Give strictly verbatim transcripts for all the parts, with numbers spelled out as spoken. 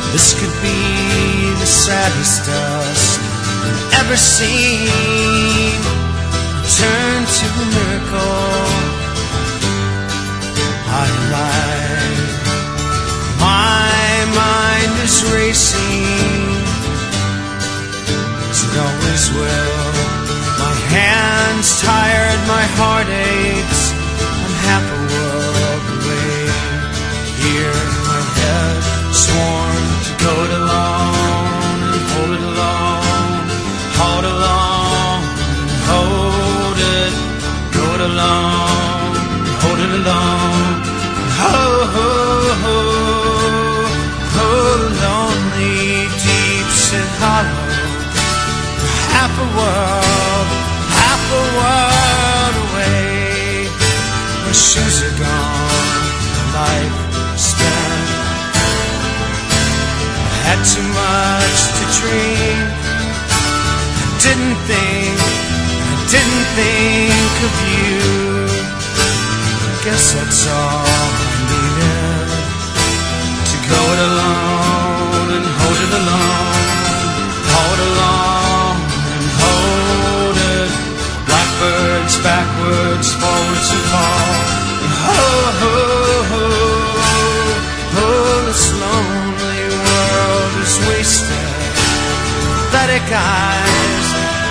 This could be the saddest dust ever seen. Turn to a miracle. I lie. My mind is racing, as it always will. My hands tired, my heart aches. I'm half a world away. Here, my head sworn to go it alone and hold it alone, hold it alone, hold it, go it alone, hold it alone, ho ho ho, ho lonely, deep set hollow, half a world, half a world away. My shoes are gone, my life spent. I had too much to drink. I didn't think, I didn't think of you. I guess that's all I needed, to go it alone and hold it alone, hold it alone and hold it. Blackbirds backwards, forwards and fall. And ho ho ho, ho this lonely world is wasted. Pathetic eyes,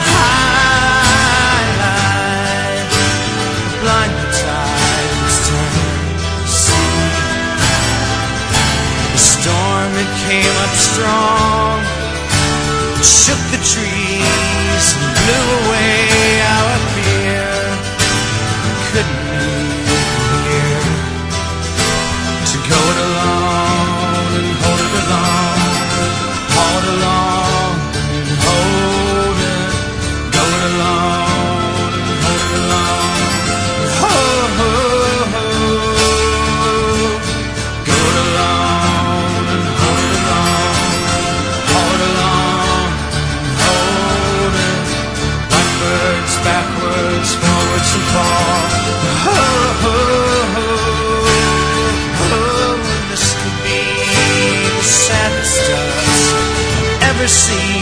high, blind eyes turn to see. The storm, it came up strong, it shook the trees and blew away our fear. I couldn't leave here, to go it alone and hold it alone, hold it alone and hold it, go it alone and hold it alone, ho ho ho, go it alone and hold it alone, hold it alone and hold it. Blackbirds backwards, forwards and fall. Ho ho ho, ho, this could be the saddest dust I've ever seen.